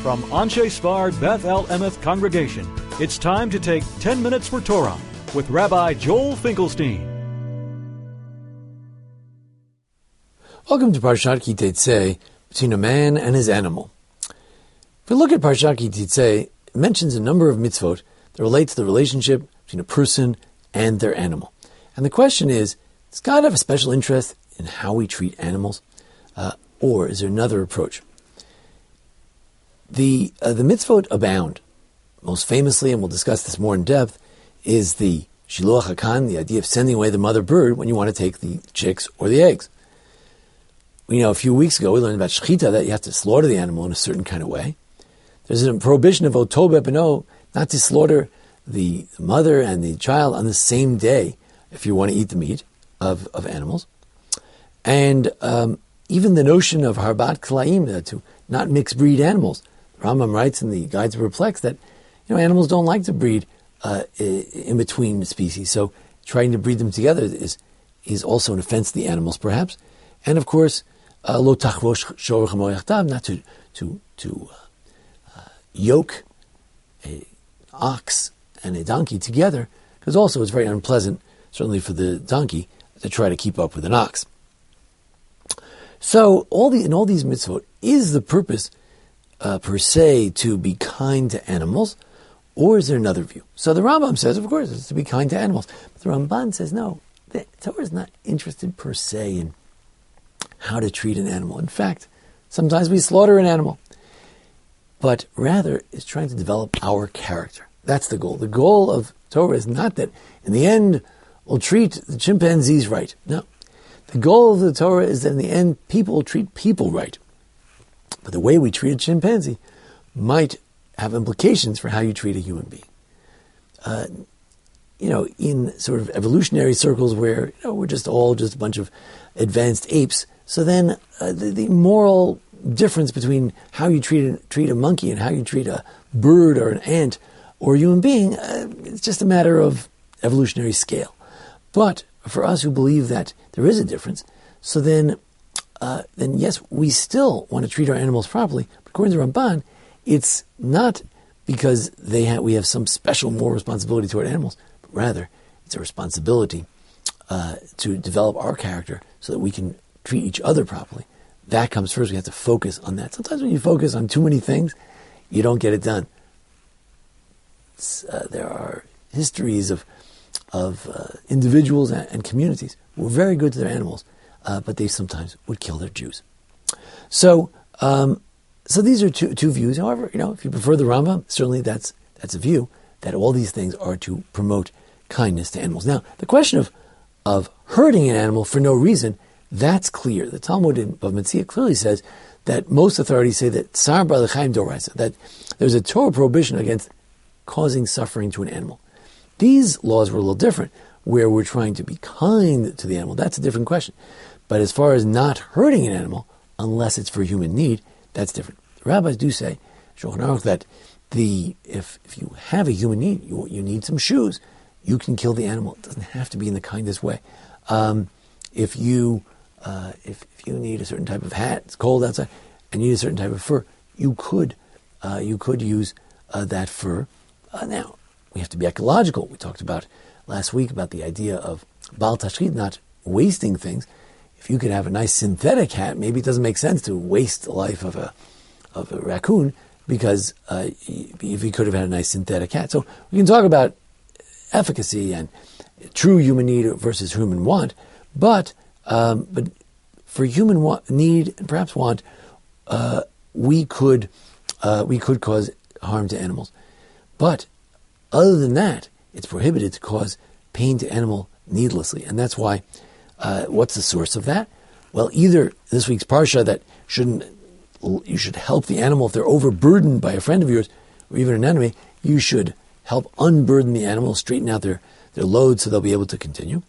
From Anshe Sfard Beth El Emeth Congregation, it's time to take 10 Minutes for Torah with Rabbi Joel Finkelstein. Welcome to Parshat Ki Teitzei, between a man and his animal. If we look at Parshat Ki Teitzei, it mentions a number of mitzvot that relate to the relationship between a person and their animal. And the question is, does God have a special interest in how we treat animals? Or is there another approach? The mitzvot abound. Most famously, and we'll discuss this more in depth, is the Shiluach HaKan, the idea of sending away the mother bird when you want to take the chicks or the eggs. A few weeks ago we learned about Shechita, that you have to slaughter the animal in a certain kind of way. There's a prohibition of Oto Bepeno, not to slaughter the mother and the child on the same day if you want to eat the meat of animals. And even the notion of Harbat Klaim, to not mix breed animals. Rambam writes in the Guides of Perplex that animals don't like to breed in between species, so trying to breed them together is also an offense to the animals, perhaps. And of course, lo tachvosh shor chamo yachtav, not to yoke an ox and a donkey together, because also it's very unpleasant, certainly for the donkey, to try to keep up with an ox. So in all these mitzvot, is the purpose per se to be kind to animals, or is there another view? So the Rambam says, of course, it's to be kind to animals. But the Ramban says, no, the Torah is not interested per se in how to treat an animal. In fact, sometimes we slaughter an animal, but rather is trying to develop our character. That's the goal. The goal of Torah is not that in the end we'll treat the chimpanzees right. No. The goal of the Torah is that in the end people will treat people right. But the way we treat a chimpanzee might have implications for how you treat a human being. In sort of evolutionary circles where we're just a bunch of advanced apes, so then the moral difference between how you treat a monkey and how you treat a bird or an ant or a human being, it's just a matter of evolutionary scale. But for us who believe that there is a difference, so then yes, we still want to treat our animals properly. But according to Ramban, it's not because we have some special moral responsibility toward animals, but rather it's a responsibility to develop our character so that we can treat each other properly. That comes first. We have to focus on that. Sometimes when you focus on too many things, you don't get it done. There are histories of individuals and communities who were very good to their animals, but they sometimes would kill their Jews. So these are two views. However, if you prefer the Rambam, certainly that's a view that all these things are to promote kindness to animals. Now, the question of hurting an animal for no reason, that's clear. The Talmud in Bava Metzia clearly says that most authorities say that Tsar B'Alechaim Doraisa, that there's a Torah prohibition against causing suffering to an animal. These laws were a little different, where we're trying to be kind to the animal. That's a different question. But as far as not hurting an animal, unless it's for human need, that's different. The rabbis do say, Shulchan Aruch, that if you have a human need, you need some shoes, you can kill the animal. It doesn't have to be in the kindest way. If you need a certain type of hat, it's cold outside, and you need a certain type of fur, you could use that fur. Now, we have to be ecological. We talked about last week about the idea of Bal Tashchid, not wasting things. If you could have a nice synthetic hat, maybe it doesn't make sense to waste the life of a raccoon, because if you could have had a nice synthetic hat. So we can talk about efficacy and true human need versus human want, but for human need and perhaps want, we could cause harm to animals. But other than that, it's prohibited to cause pain to animal needlessly, and that's why. What's the source of that? Well, either this week's parsha that you should help the animal if they're overburdened by a friend of yours or even an enemy. You should help unburden the animal, straighten out their load so they'll be able to continue.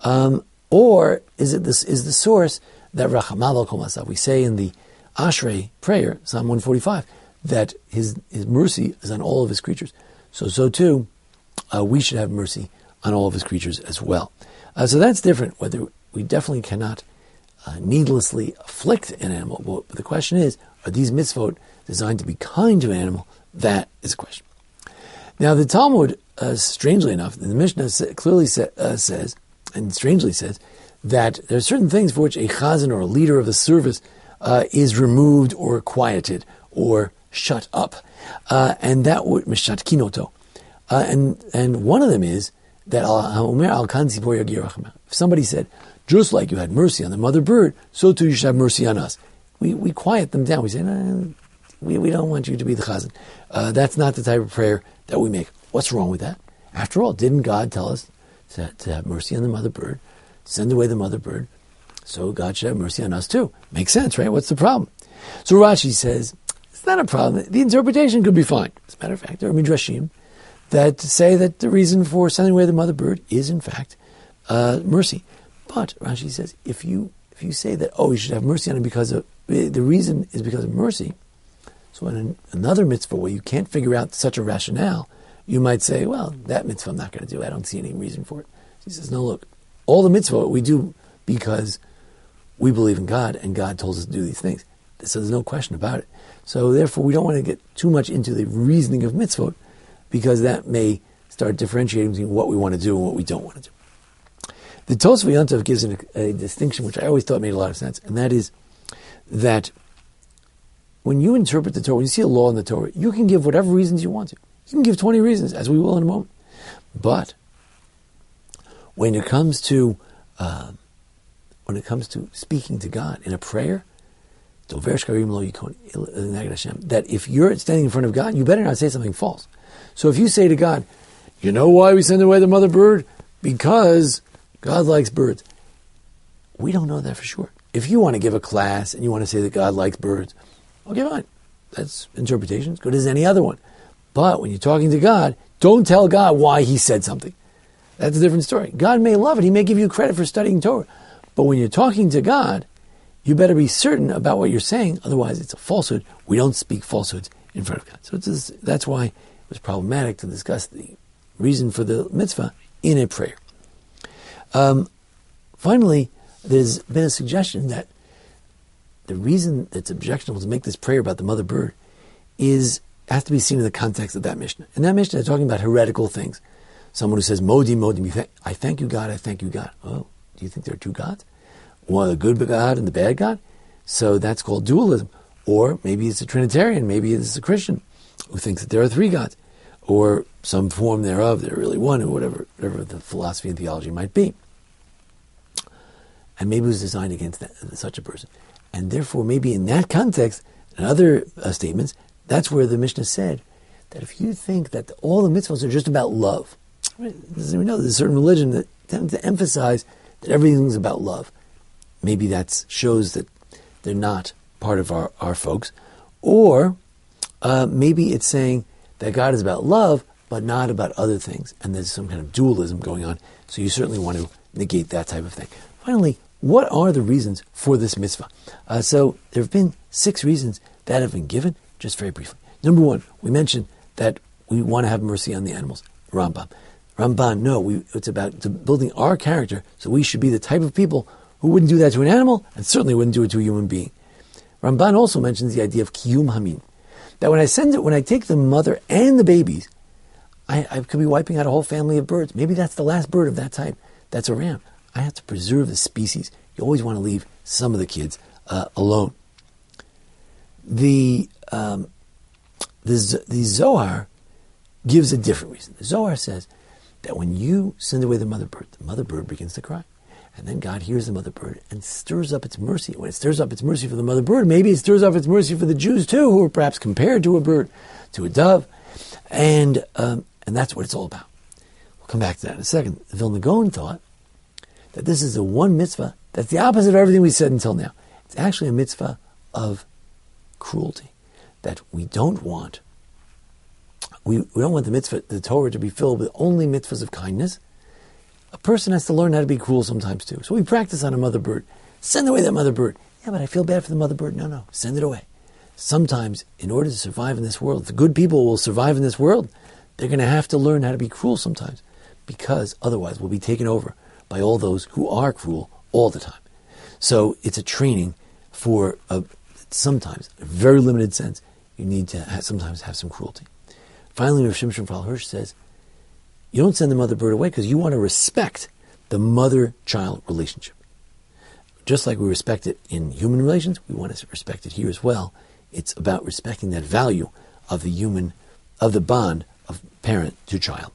Or is the source that Rachamal Kol Masav? We say in the Ashrei prayer, Psalm 145, that his mercy is on all of his creatures. So too, we should have mercy on all of his creatures as well. So that's different. Whether we definitely cannot needlessly afflict an animal, but the question is, are these mitzvot designed to be kind to an animal, that is a question. Now the Talmud, strangely enough, the Mishnah clearly says, and strangely says, that there are certain things for which a chazan or a leader of the service is removed or quieted or shut up, and that would mishat kinoto, and one of them is that if somebody said, just like you had mercy on the mother bird, so too you should have mercy on us. We quiet them down. We say, no, we don't want you to be the chazan. That's not the type of prayer that we make. What's wrong with that? After all, didn't God tell us to have mercy on the mother bird, send away the mother bird, so God should have mercy on us too? Makes sense, right? What's the problem? So Rashi says, it's not a problem. The interpretation could be fine. As a matter of fact, there are midrashim that say that the reason for sending away the mother bird is, in fact, mercy. But Rashi says, if you say that, you should have mercy on him because of, the reason is because of mercy, so in another mitzvah where you can't figure out such a rationale, you might say, well, that mitzvah I'm not going to do. I don't see any reason for it. He says, no, look, all the mitzvah we do because we believe in God and God told us to do these things. So there's no question about it. So therefore, we don't want to get too much into the reasoning of mitzvot because that may start differentiating between what we want to do and what we don't want to do. The Tosfos Yontif gives a distinction which I always thought made a lot of sense, and that is that when you interpret the Torah, when you see a law in the Torah, you can give whatever reasons you want to. You can give 20 reasons, as we will in a moment. But when it comes to speaking to God in a prayer, that if you're standing in front of God, you better not say something false. So if you say to God, you know why we send away the mother bird? Because God likes birds. We don't know that for sure. If you want to give a class and you want to say that God likes birds, okay, fine. That's interpretation. As good as any other one. But when you're talking to God, don't tell God why he said something. That's a different story. God may love it. He may give you credit for studying Torah. But when you're talking to God, you better be certain about what you're saying. Otherwise, it's a falsehood. We don't speak falsehoods in front of God. So that's why it was problematic to discuss the reason for the mitzvah in a prayer. Finally, there's been a suggestion that the reason it's objectionable to make this prayer about the mother bird has to be seen in the context of that Mishnah. In that Mishnah, they're talking about heretical things. Someone who says, Modi, I thank you, God, I thank you, God. Oh, do you think there are two gods? One, the good God and the bad God? So that's called dualism. Or maybe it's a Trinitarian, maybe it's a Christian who thinks that there are three gods, or some form thereof, they're really one, or whatever the philosophy and theology might be. And maybe it was designed against such a person. And therefore, maybe in that context, and other statements, that's where the Mishnah said that if you think that all the mitzvahs are just about love, right? We know there's a certain religion that tends to emphasize that everything's about love. Maybe that shows that they're not part of our folks. Or maybe it's saying that God is about love, but not about other things. And there's some kind of dualism going on. So you certainly want to negate that type of thing. Finally, what are the reasons for this mitzvah? So there have been 6 reasons that have been given, just very briefly. Number 1, we mentioned that we want to have mercy on the animals. Ramban, no, it's about building our character, so we should be the type of people who wouldn't do that to an animal, and certainly wouldn't do it to a human being. Ramban also mentions the idea of kiyum hamin, that when I take the mother and the babies, I could be wiping out a whole family of birds. Maybe that's the last bird of that type that's around. I have to preserve the species. You always want to leave some of the kids alone. The Zohar gives a different reason. The Zohar says that when you send away the mother bird begins to cry. And then God hears the mother bird and stirs up its mercy. When it stirs up its mercy for the mother bird, maybe it stirs up its mercy for the Jews too, who are perhaps compared to a bird, to a dove. And that's what it's all about. We'll come back to that in a second. The Vilna Gaon thought that this is the one mitzvah that's the opposite of everything we said until now. It's actually a mitzvah of cruelty, that we don't want. We don't want the mitzvah, the Torah, to be filled with only mitzvahs of kindness. A person has to learn how to be cruel sometimes too. So we practice on a mother bird. Send away that mother bird. Yeah, but I feel bad for the mother bird. No, send it away. Sometimes, in order to survive in this world, the good people will survive in this world, they're going to have to learn how to be cruel sometimes, because otherwise we'll be taken over by all those who are cruel all the time. So it's a training for sometimes, a very limited sense, you need to sometimes have some cruelty. Finally, Rav Shimshon Raphael Hirsch says, you don't send the mother bird away because you want to respect the mother-child relationship. Just like we respect it in human relations, we want to respect it here as well. It's about respecting that value of the bond of parent to child.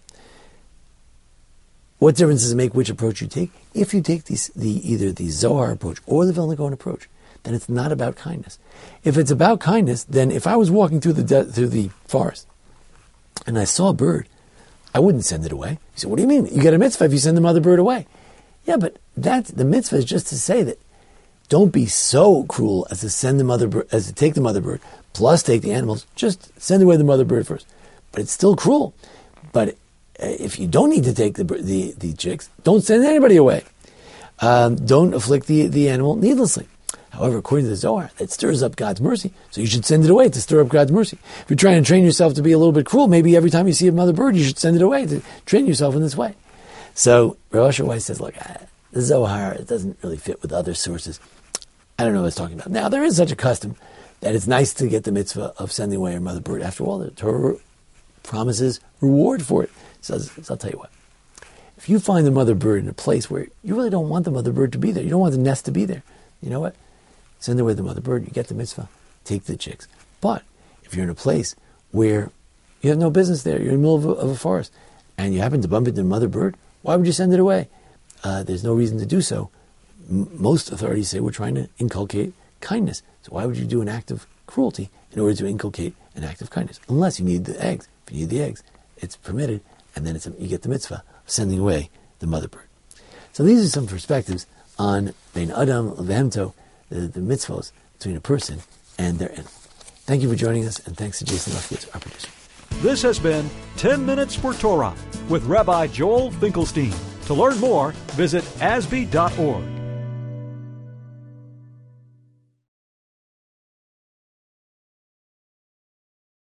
What difference does it make which approach you take? If you take either the Zohar approach or the Vilna Gaon approach, then it's not about kindness. If it's about kindness, then if I was walking through the forest and I saw a bird, I wouldn't send it away. You say, what do you mean? You get a mitzvah if you send the mother bird away. Yeah, but the mitzvah is just to say that don't be so cruel as to send the mother bird, as to take the mother bird, plus take the animals. Just send away the mother bird first. But it's still cruel. But if you don't need to take the chicks, don't send anybody away. Don't afflict the animal needlessly. However, according to the Zohar, that stirs up God's mercy. So you should send it away to stir up God's mercy. If you're trying to train yourself to be a little bit cruel, maybe every time you see a mother bird, you should send it away to train yourself in this way. So Rav Asher Weiss says, look, the Zohar, it doesn't really fit with other sources. I don't know what it's talking about. Now, there is such a custom that it's nice to get the mitzvah of sending away your mother bird. After all, the Torah promises reward for it. So I'll tell you what. If you find the mother bird in a place where you really don't want the mother bird to be there, you don't want the nest to be there, you know what? Send away the mother bird, you get the mitzvah, take the chicks. But if you're in a place where you have no business there, you're in the middle of a forest, and you happen to bump into the mother bird, why would you send it away? There's no reason to do so. Most authorities say we're trying to inculcate kindness. So why would you do an act of cruelty in order to inculcate an act of kindness? Unless you need the eggs. If you need the eggs, it's permitted, and then you get the mitzvah of sending away the mother bird. So these are some perspectives on Bein Adam Levehemto, the mitzvahs between a person and their animal. Thank you for joining us, and thanks to Jason Lefkowitz, our producer. This has been 10 Minutes for Torah with Rabbi Joel Finkelstein. To learn more, visit asb.org.